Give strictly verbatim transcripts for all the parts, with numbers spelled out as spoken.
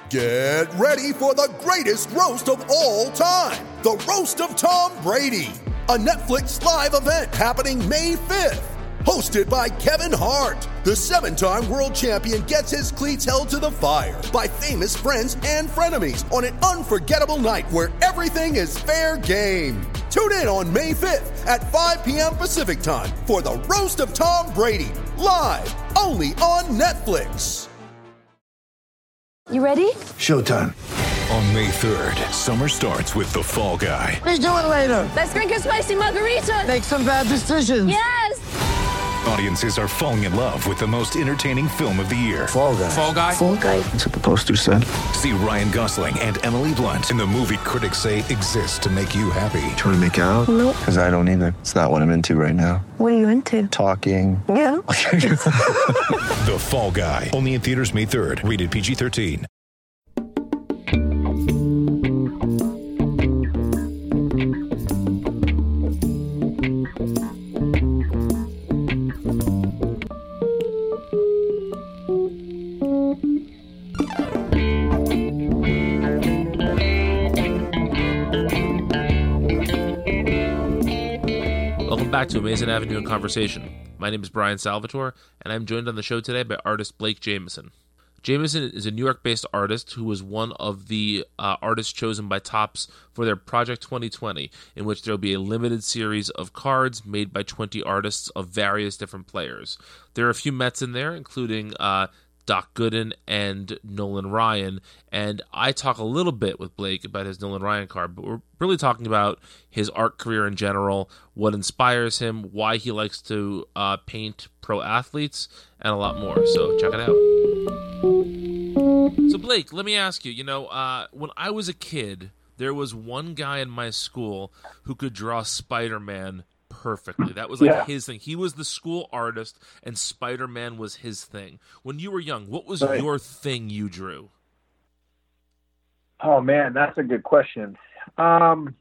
Get ready for the greatest roast of all time, the Roast of Tom Brady, a Netflix live event happening May fifth. Hosted by Kevin Hart, the seven-time world champion gets his cleats held to the fire by famous friends and frenemies on an unforgettable night where everything is fair game. Tune in on May fifth at five p.m. Pacific time for the Roast of Tom Brady, live only on Netflix. You ready? Showtime. On May third, summer starts with The Fall Guy. Let's do it later. Let's drink a spicy margarita. Make some bad decisions. Yes! Audiences are falling in love with the most entertaining film of the year. Fall Guy. Fall Guy? Fall Guy. That's what the poster said. See Ryan Gosling and Emily Blunt in the movie critics say exists to make you happy. Trying to make it out? Nope. Because I don't either. It's not what I'm into right now. What are you into? Talking. Yeah. The Fall Guy. Only in theaters May third. Rated P G thirteen. Back to Amazing Avenue in Conversation. My name is Brian Salvatore, and I'm joined on the show today by artist Blake Jamieson. Jamieson is a New York-based artist who was one of the uh, artists chosen by Topps for their Project twenty twenty, in which there will be a limited series of cards made by twenty artists of various different players. There are a few Mets in there, including uh, Doc Gooden and Nolan Ryan, and I talk a little bit with Blake about his Nolan Ryan card, but we're really talking about his art career in general, what inspires him, why he likes to uh, paint pro athletes, and a lot more. So check it out. So Blake, let me ask you, you know, uh, when I was a kid, there was one guy in my school who could draw Spider-Man perfectly. That was like yeah. his thing. He was the school artist, and Spider-Man was his thing. When you were young, what was right. your thing you drew? Oh man, that's a good question. Um,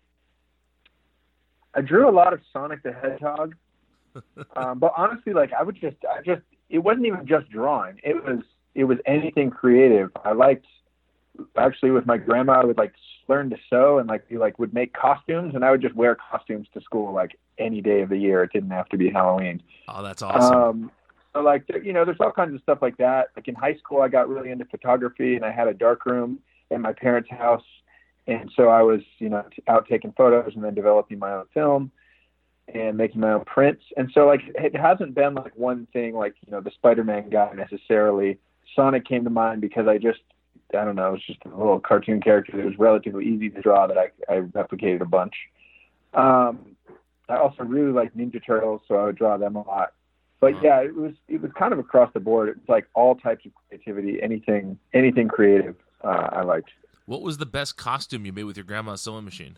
I drew a lot of Sonic the Hedgehog, um, but honestly, like I would just, I just, it wasn't even just drawing. It was, it was anything creative. I liked, actually, with my grandma, I would like learn to sew and like, you like would make costumes, and I would just wear costumes to school like any day of the year. It didn't have to be Halloween. Oh, that's awesome. Um, so like, you know, there's all kinds of stuff like that. Like in high school, I got really into photography, and I had a dark room in my parents' house. And so I was, you know, out taking photos and then developing my own film and making my own prints. And so like, it hasn't been like one thing, like, you know, the Spider-Man guy necessarily. Sonic came to mind because I just, I don't know, it was just a little cartoon character that was relatively easy to draw that I, I replicated a bunch. Um, I also really like Ninja Turtles, so I would draw them a lot. But yeah, it was it was kind of across the board. It was like all types of creativity, anything anything creative, uh, I liked. What was the best costume you made with your grandma's sewing machine?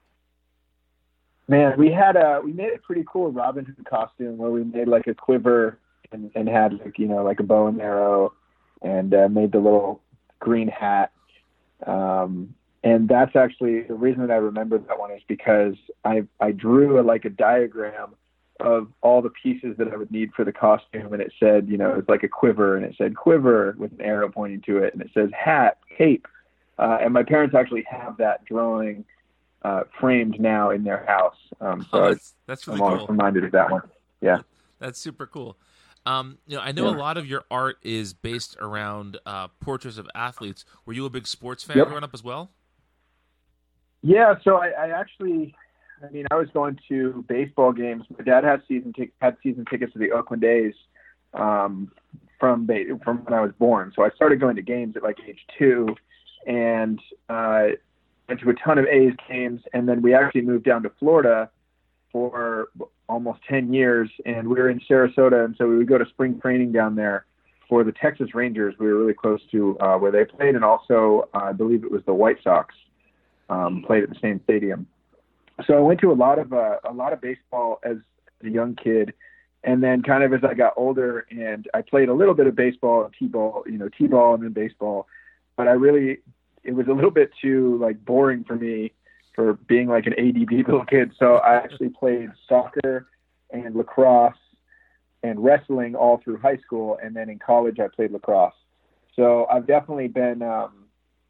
Man, we had a we made a pretty cool Robin Hood costume where we made like a quiver and, and had like you know like a bow and arrow, and uh, made the little green hat. Um, and that's actually the reason that I remember that one is because I I drew a, like a diagram of all the pieces that I would need for the costume, and it said you know it's like a quiver, and it said quiver with an arrow pointing to it, and it says hat, cape. Uh, and my parents actually have that drawing uh, framed now in their house. Um, so oh, that's, that's really I'm cool. always reminded of that one. Yeah. That's super cool. Um, you know, I know yeah. a lot of your art is based around uh, portraits of athletes. Were you a big sports fan yep. growing up as well? Yeah. So I, I actually, I mean, I was going to baseball games. My dad had season t- had season tickets to the Oakland A's um, from ba- from when I was born. So I started going to games at like age two. And uh, went to a ton of A's games, and then we actually moved down to Florida for almost ten years, and we were in Sarasota, and so we would go to spring training down there for the Texas Rangers. We were really close to uh, where they played, and also uh, I believe it was the White Sox um, played at the same stadium. So I went to a lot of uh, a lot of baseball as a young kid, and then kind of as I got older, and I played a little bit of baseball, t-ball, you know, t-ball and then baseball. But I really, it was a little bit too like boring for me for being like an A D D little kid. So I actually played soccer and lacrosse and wrestling all through high school. And then in college, I played lacrosse. So I've definitely been, um,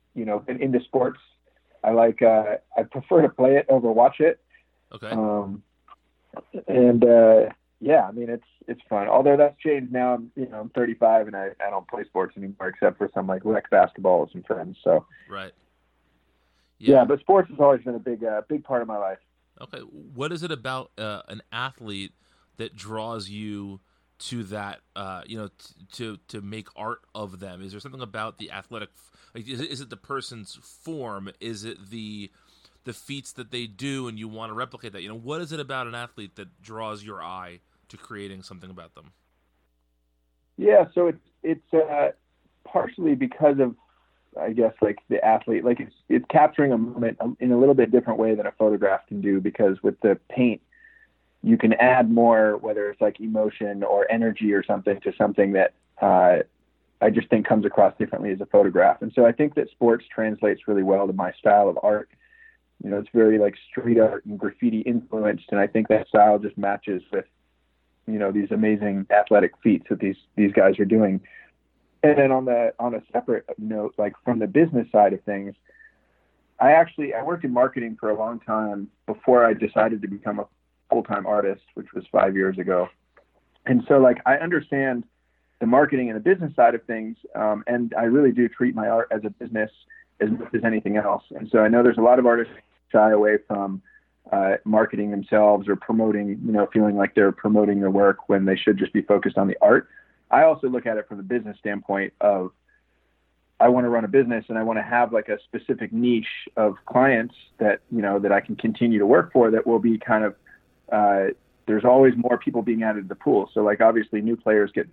you know, been into sports. I like, uh, I prefer to play it over watch it. Okay. Um, and, uh, yeah, I mean, it's, it's fun. Although that's changed now. I'm, you know, I'm thirty-five and I, I don't play sports anymore except for some like rec basketball with some friends. So, Right. yeah, Yeah. but sports has always been a big, uh, big part of my life. Okay. What is it about uh, an athlete that draws you to that, uh, you know, t- to to make art of them? Is there something about the athletic? Like, is it, is it the person's form? Is it the the feats that they do, and you want to replicate that? You know, what is it about an athlete that draws your eye to creating something about them? Yeah, so it's it's uh, partially because of, I guess, like the athlete. Like it's it's capturing a moment in a little bit different way than a photograph can do. Because with the paint, you can add more, whether it's like emotion or energy or something to something that uh, I just think comes across differently as a photograph. And so I think that sports translates really well to my style of art. You know, it's very like street art and graffiti influenced, and I think that style just matches with, you know, these amazing athletic feats that these these guys are doing. And then on the on a separate note, like from the business side of things, I actually I worked in marketing for a long time before I decided to become a full-time artist, which was five years ago. And so like I understand the marketing and the business side of things, um, and I really do treat my art as a business as much as anything else. And so I know there's a lot of artists who shy away from uh, marketing themselves or promoting, you know, feeling like they're promoting their work when they should just be focused on the art. I also look at it from the business standpoint of, I want to run a business and I want to have like a specific niche of clients that, you know, that I can continue to work for that will be kind of, uh, there's always more people being added to the pool. So like, obviously new players get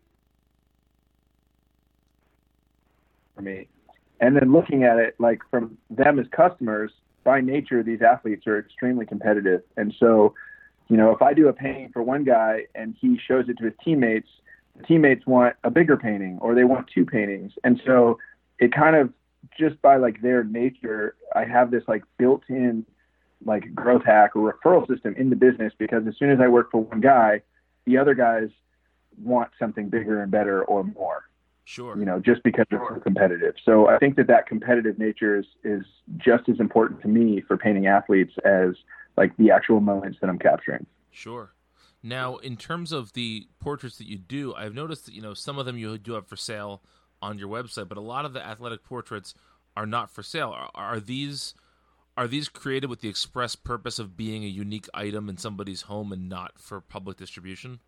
for me. And then looking at it like from them as customers, by nature, these athletes are extremely competitive. And so, you know, if I do a painting for one guy and he shows it to his teammates, the teammates want a bigger painting or they want two paintings. And so it kind of just by like their nature, I have this like built-in like growth hack or referral system in the business, because as soon as I work for one guy, the other guys want something bigger and better or more. Sure. You know, just because it's so competitive. So I think that that competitive nature is, is just as important to me for painting athletes as like the actual moments that I'm capturing. Sure. Now, in terms of the portraits that you do, I've noticed that, you know, some of them you do have for sale on your website, but a lot of the athletic portraits are not for sale. Are, are these are these created with the express purpose of being a unique item in somebody's home and not for public distribution?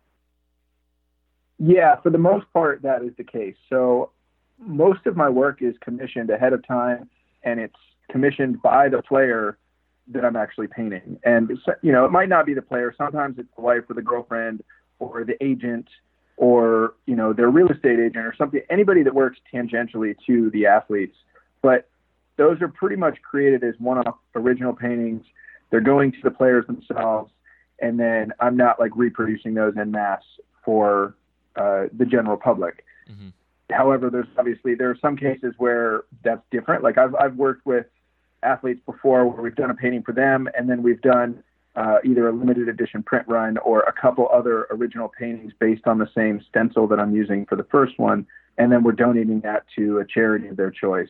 Yeah, for the most part, that is the case. So most of my work is commissioned ahead of time, and it's commissioned by the player that I'm actually painting. And, you know, it might not be the player. Sometimes it's the wife or the girlfriend or the agent or, you know, their real estate agent or something, anybody that works tangentially to the athletes. But those are pretty much created as one-off original paintings. They're going to the players themselves, and then I'm not like reproducing those en masse for uh, the general public. Mm-hmm. However, there's obviously, there are some cases where that's different. Like I've, I've worked with athletes before where we've done a painting for them, and then we've done uh, either a limited edition print run or a couple other original paintings based on the same stencil that I'm using for the first one. And then we're donating that to a charity of their choice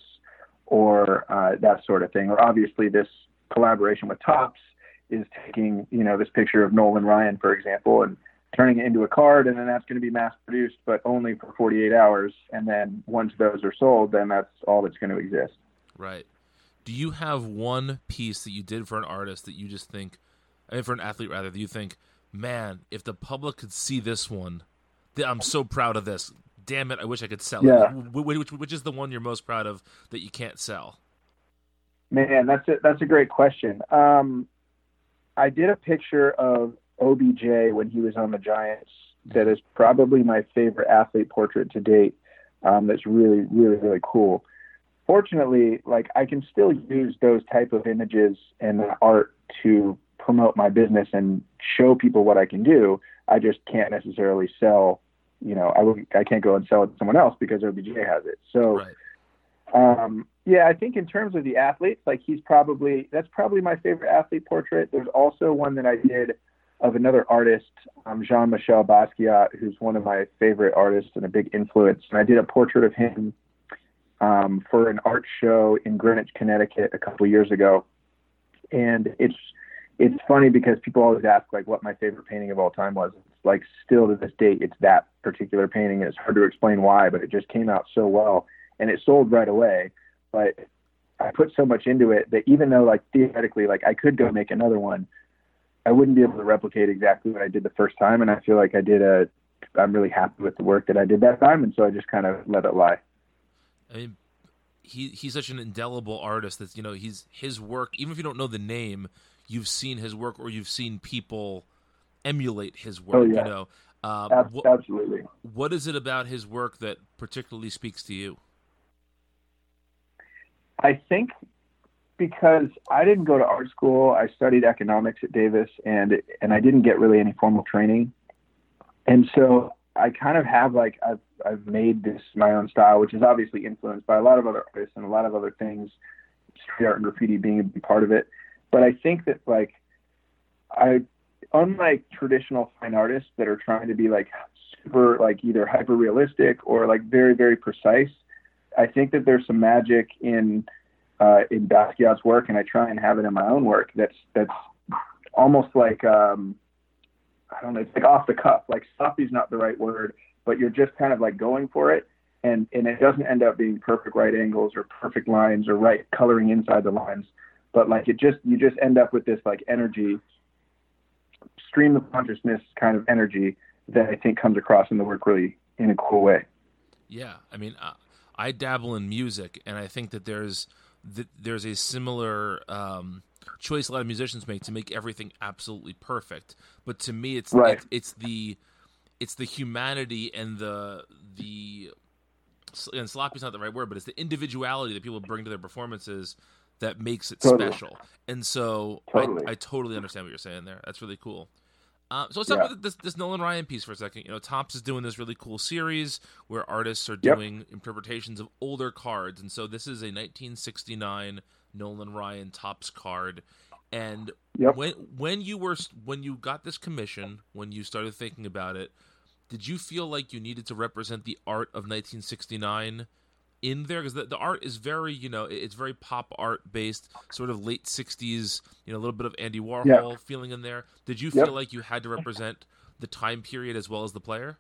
or uh, that sort of thing. Or obviously this collaboration with Topps is taking, you know, this picture of Nolan Ryan, for example, and turning it into a card, and then that's going to be mass produced, but only for forty-eight hours. And then once those are sold, then that's all that's going to exist. Right. Do you have one piece that you did for an artist that you just think, I mean, for an athlete rather, that you think, man, if the public could see this one, I'm so proud of this. Damn it, I wish I could sell yeah. it. Which, which is the one you're most proud of that you can't sell? Man, that's a, that's a great question. Um, I did a picture of O B J when he was on the Giants that is probably my favorite athlete portrait to date. Um, that's really, really, really cool. Fortunately, like I can still use those type of images and art to promote my business and show people what I can do. I just can't necessarily sell, you know, I wouldn't, I can't go and sell it to someone else because O B J has it. So, right. um, yeah, I think in terms of the athletes, like he's probably, that's probably my favorite athlete portrait. There's also one that I did of another artist, um, Jean-Michel Basquiat, who's one of my favorite artists and a big influence. And I did a portrait of him um, for an art show in Greenwich, Connecticut a couple years ago. And it's it's funny because people always ask like what my favorite painting of all time was. It's like still to this date, it's that particular painting, and it's hard to explain why, but it just came out so well, and it sold right away. But I put so much into it that even though like theoretically, like I could go make another one, I wouldn't be able to replicate exactly what I did the first time. And I feel like I did a, I'm really happy with the work that I did that time. And so I just kind of let it lie. I mean, he he's such an indelible artist that, you know, he's his work, even if you don't know the name, you've seen his work or you've seen people emulate his work, oh, yeah. you know. Um, Ab- what, absolutely. What is it about his work that particularly speaks to you? I think because I didn't go to art school. I studied economics at Davis, and and I didn't get really any formal training. And so I kind of have like, I've, I've made this my own style, which is obviously influenced by a lot of other artists and a lot of other things, street art and graffiti being a big part of it. But I think that like, I, unlike traditional fine artists that are trying to be like super, like either hyper realistic or like very, very precise, I think that there's some magic in, uh, in Basquiat's work, and I try and have it in my own work. That's, that's almost like, um, I don't know, it's like off the cuff, like sloppy is not the right word, but you're just kind of like going for it. And, and it doesn't end up being perfect right angles or perfect lines or right coloring inside the lines, but like it just, you just end up with this like energy, stream of consciousness kind of energy that I think comes across in the work really in a cool way. Yeah. I mean, uh, I dabble in music, and I think that there's, that there's a similar, um, choice a lot of musicians make to make everything absolutely perfect, but to me it's right. it's, it's the it's the humanity and the the and sloppy is not the right word, but it's the individuality that people bring to their performances that makes it totally. special. And so totally. I, I totally understand what you're saying there. That's really cool. Uh, so let's talk yeah. about this, this Nolan Ryan piece for a second. You know, Topps is doing this really cool series where artists are doing yep. interpretations of older cards, and so this is a nineteen sixty-nine Nolan Ryan Topps card. And yep. when when you were when you got this commission, when you started thinking about it, did you feel like you needed to represent the art of nineteen sixty-nine in there? Because the, the art is very, you know, it's very pop art based, sort of late sixties, you know, a little bit of Andy Warhol yep. feeling in there. Did you feel yep. like you had to represent the time period as well as the player?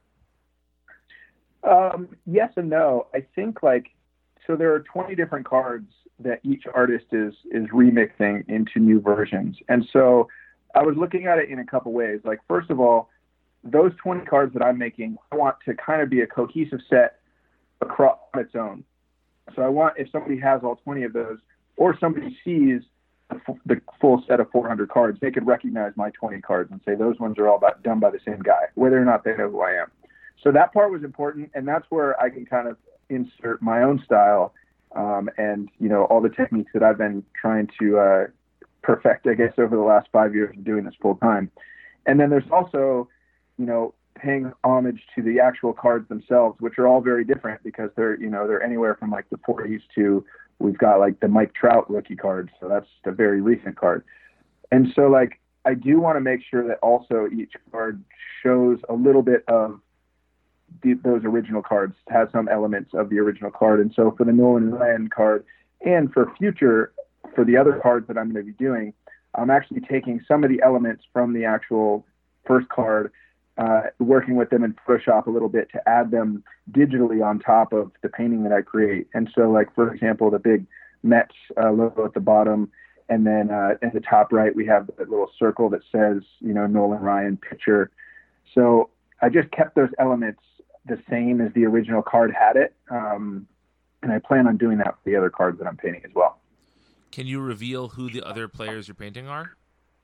Um, yes and no. I think like, so there are twenty different cards that each artist is is remixing into new versions. And so I was looking at it in a couple ways. Like, first of all, those twenty cards that I'm making, I want to kind of be a cohesive set across on its own. So I want, if somebody has all twenty of those, or somebody sees the, f- the full set of four hundred cards, they could recognize my twenty cards and say those ones are all about, done by the same guy, whether or not they know who I am. So that part was important, and that's where I can kind of insert my own style. Um, and, you know, all the techniques that I've been trying to uh, perfect, I guess, over the last five years of doing this full time. And then there's also, you know, paying homage to the actual cards themselves, which are all very different because they're, you know, they're anywhere from like the forties to, we've got like the Mike Trout rookie card. So that's a very recent card. And so like, I do want to make sure that also each card shows a little bit of The, those original cards, has some elements of the original card. And so for the Nolan Ryan card and for future, for the other cards that I'm going to be doing, I'm actually taking some of the elements from the actual first card, uh, working with them in Photoshop a little bit to add them digitally on top of the painting that I create. And so like, for example, the big Mets uh, logo at the bottom, and then uh, in the top right, we have the little circle that says, you know, Nolan Ryan pitcher. So I just kept those elements the same as the original card had it. Um, and I plan on doing that for the other cards that I'm painting as well. Can you reveal who the other players you're painting are?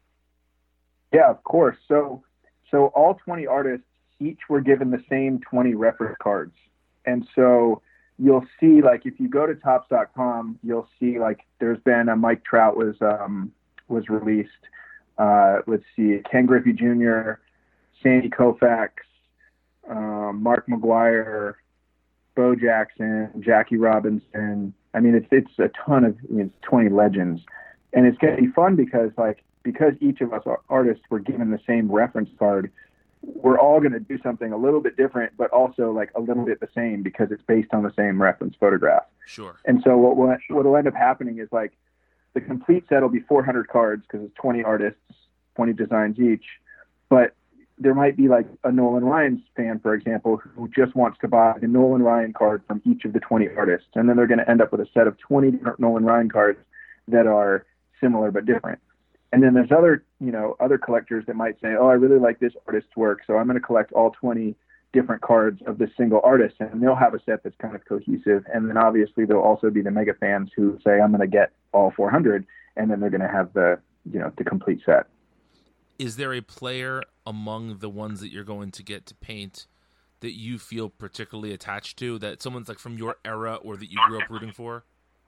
Yeah, of course. So, so all twenty artists each were given the same twenty reference cards. And so you'll see, like, if you go to Topps dot com, you'll see like there's been a Mike Trout was, um, was released. Uh, let's see, Ken Griffey Junior, Sandy Koufax, Um, Mark McGuire, Bo Jackson, Jackie Robinson. I mean, it's it's a ton of, I mean, it's twenty legends, and it's going to be fun because like because each of us are artists were given the same reference card. we're all going to do something a little bit different, but also like a little bit the same because it's based on the same reference photograph. Sure. And so what what will end up happening is like the complete set will be four hundred cards because it's twenty artists, twenty designs each. But there might be like a Nolan Ryan fan, for example, who just wants to buy the Nolan Ryan card from each of the twenty artists. And then they're going to end up with a set of twenty different Nolan Ryan cards that are similar but different. And then there's other, you know, other collectors that might say, oh, I really like this artist's work, so I'm going to collect all twenty different cards of this single artist, and they'll have a set that's kind of cohesive. And then obviously there'll also be the mega fans who say, I'm going to get all four hundred, and then they're going to have the, you know, the complete set. Is there a player among the ones that you're going to get to paint that you feel particularly attached to, that someone's like from your era or that you grew up rooting for?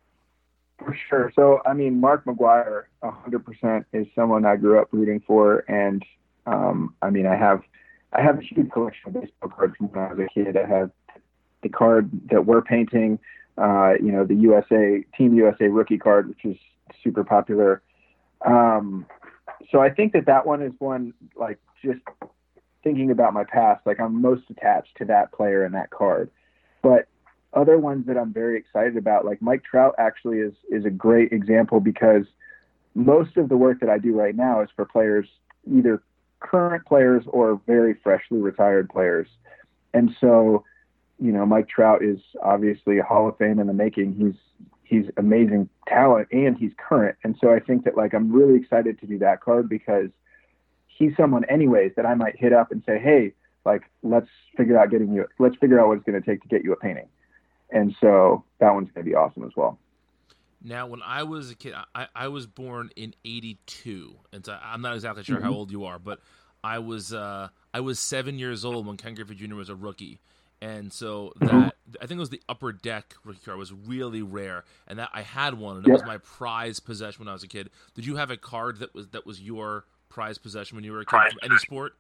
For sure. So, I mean, Mark McGwire, one hundred percent is someone I grew up rooting for. And, um, I mean, I have I have a huge collection of baseball cards from when I was a kid. I have the card that we're painting, uh, you know, the U S A, Team U S A rookie card, which is super popular. Um, so I think that that one is one, like, just thinking about my past, like, I'm most attached to that player and that card. But other ones that I'm very excited about, like Mike Trout actually is, is a great example because most of the work that I do right now is for players, either current players or very freshly retired players. And so, you know, Mike Trout is obviously a Hall of Fame in the making. He's, he's amazing talent and he's current. And so I think that like, I'm really excited to do that card because he's someone anyways that I might hit up and say, hey, like, let's figure out getting you, let's figure out what it's going to take to get you a painting. And so that one's going to be awesome as well. Now, when I was a kid, I, I was born in eighty-two, and so I'm not exactly sure Mm-hmm. how old you are, but I was uh, I was seven years old when Ken Griffey Junior was a rookie, and so that Mm-hmm. I think it was the Upper Deck rookie card was really rare, and that I had one, and it Yep. was my prized possession when I was a kid. Did you have a card that was that was your prized possession when you were a kid from any sport?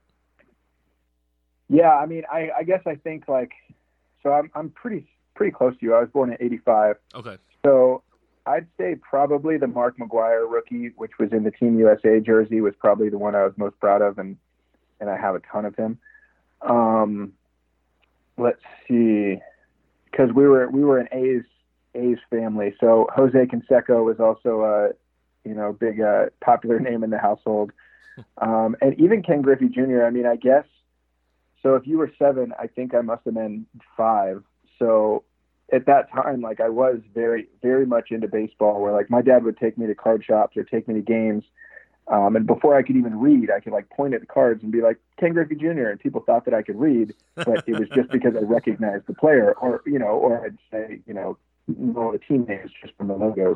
Yeah, I mean, I, I guess I think like, so I'm I'm pretty pretty close to you. I was born in eighty-five. Okay. So I'd say probably the Mark McGwire rookie, which was in the Team U S A jersey, was probably the one I was most proud of, and and I have a ton of him. Um, let's see, because we were we were an A's A's family, so Jose Canseco was also a you know big uh, popular name in the household, um, and even Ken Griffey Junior I mean, I guess so. If you were seven, I think I must have been five. So at that time, like I was very, very much into baseball where like my dad would take me to card shops or take me to games. Um, and before I could even read, I could like point at the cards and be like, Ken Griffey Junior And people thought that I could read, but it was just because I recognized the player or, you know, or I'd say, you know, know the team names just from the logos.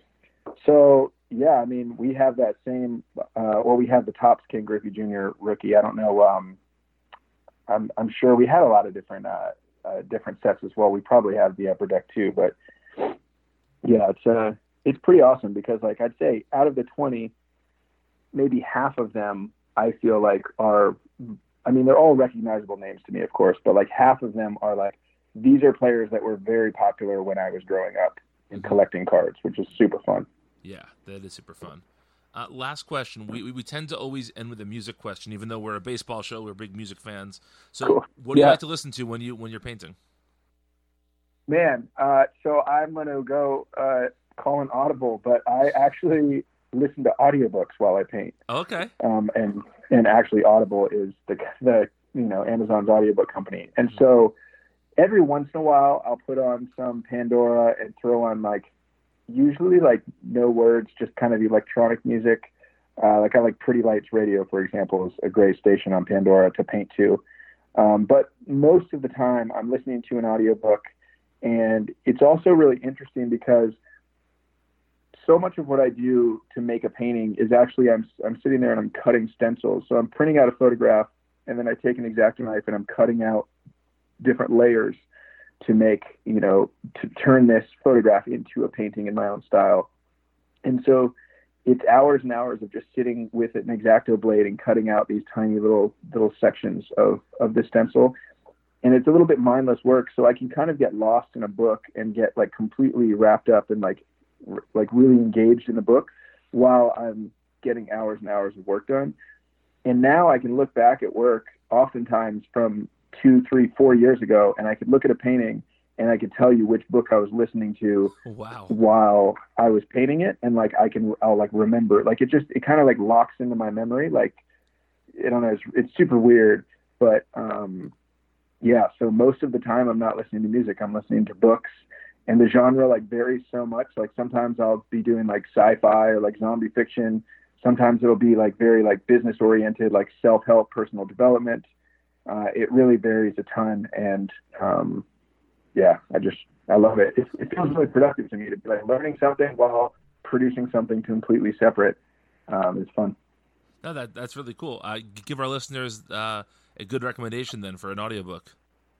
So yeah, I mean, we have that same, uh, or we have the Topps Ken Griffey Junior rookie. I don't know. Um, I'm, I'm sure we had a lot of different, uh, Uh, different sets as well. We probably have the Upper Deck too, but yeah, it's uh, it's pretty awesome because like I'd say out of the twenty, maybe half of them I feel like are, I mean, they're all recognizable names to me, of course, but like half of them are like, these are players that were very popular when I was growing up and collecting cards, which is super fun. Yeah, that is super fun. Uh, last question. We, we we tend to always end with a music question, even though we're a baseball show. We're big music fans. So, Cool. what do you Yeah. like to listen to when you when you're painting? Man, uh, so I'm going to go uh, call an audible, but I actually listen to audiobooks while I paint. Okay. Um, and and actually, Audible is the the you know Amazon's audiobook company, and so every once in a while I'll put on some Pandora and throw on like usually like no words, just kind of electronic music. Uh, like I like Pretty Lights Radio, for example, is a great station on Pandora to paint to. Um, but most of the time I'm listening to an audiobook, and it's also really interesting because so much of what I do to make a painting is actually I'm I'm sitting there and I'm cutting stencils. So I'm printing out a photograph, and then I take an X-Acto knife and I'm cutting out different layers to make, you know, to turn this photograph into a painting in my own style. And so it's hours and hours of just sitting with an X-Acto blade and cutting out these tiny little little sections of, of the stencil. And it's a little bit mindless work, so I can kind of get lost in a book and get like completely wrapped up and like r- like really engaged in the book while I'm getting hours and hours of work done. And now I can look back at work oftentimes from two, three, four years ago, and I could look at a painting and I could tell you which book I was listening to Wow. while I was painting it. And like, I can, I'll like remember, like it just, it kind of like locks into my memory. Like, I don't know, it's, it's super weird, but um, yeah. So most of the time I'm not listening to music, I'm listening to books, and the genre like varies so much. Like sometimes I'll be doing like sci-fi or like zombie fiction. Sometimes it'll be like very like business oriented, like self-help, personal development. Uh, it really varies a ton. And, um, yeah, I just, I love it. it. It feels really productive to me to be like learning something while producing something completely separate. Um, it's fun. No, that that's really cool. Uh, give our listeners uh, a good recommendation then for an audiobook.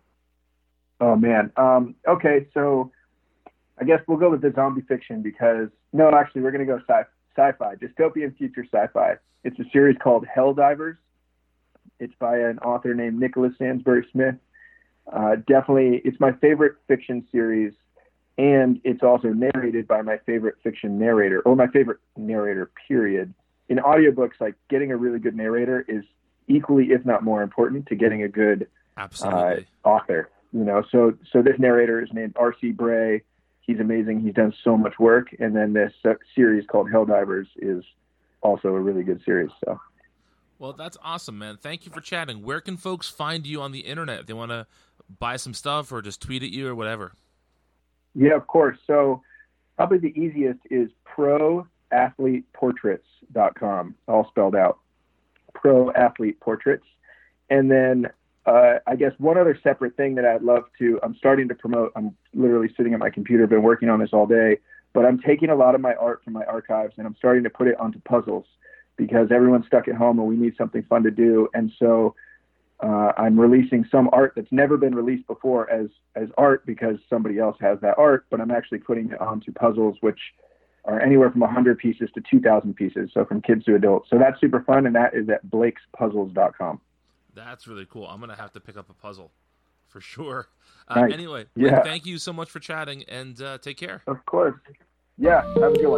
Oh man. Um, okay. So I guess we'll go with the zombie fiction because no, actually we're going to go sci- sci-fi, dystopian future sci-fi. It's a series called Helldivers. It's by an author named Nicholas Sansbury Smith. Uh, definitely, it's my favorite fiction series, and it's also narrated by my favorite fiction narrator, or my favorite narrator, period. In audiobooks, like getting a really good narrator is equally, if not more important, to getting a good Absolutely. uh, author. You know, so so this narrator is named R C Bray. He's amazing. He's done so much work, and then this uh, series called Helldivers is also a really good series. So. Well, that's awesome, man. Thank you for chatting. Where can folks find you on the internet if they want to buy some stuff or just tweet at you or whatever? Yeah, of course. So probably the easiest is pro athlete portraits dot com, all spelled out. Pro Athlete Portraits. And then uh, I guess one other separate thing that I'd love to, I'm starting to promote, I'm literally sitting at my computer, been working on this all day, but I'm taking a lot of my art from my archives and I'm starting to put it onto puzzles, because everyone's stuck at home and we need something fun to do. And so uh, I'm releasing some art that's never been released before as, as art because somebody else has that art, but I'm actually putting it onto puzzles, which are anywhere from one hundred pieces to two thousand pieces. So from kids to adults. So that's super fun. And that is at blakes puzzles dot com. That's really cool. I'm going to have to pick up a puzzle for sure. Uh, Nice. Anyway, Yeah. Blake, thank you so much for chatting, and uh, take care. Of course. Yeah. Have a good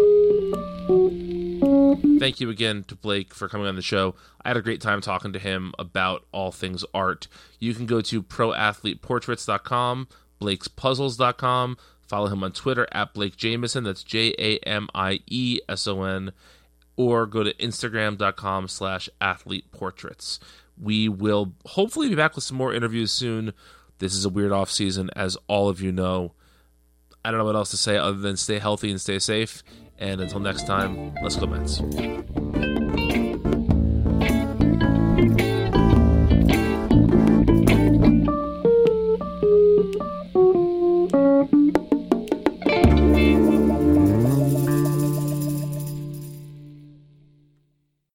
one. Thank you again to Blake for coming on the show. I had a great time talking to him about all things art. You can go to pro athlete portraits dot com, blakes puzzles dot com, follow him on Twitter at Blake Jamieson, that's J A M I E S O N, or go to instagram dot com slash athlete portraits. We will hopefully be back with some more interviews soon. This is a weird off season, as all of you know. I don't know what else to say other than stay healthy and stay safe. And until next time, let's go Mets.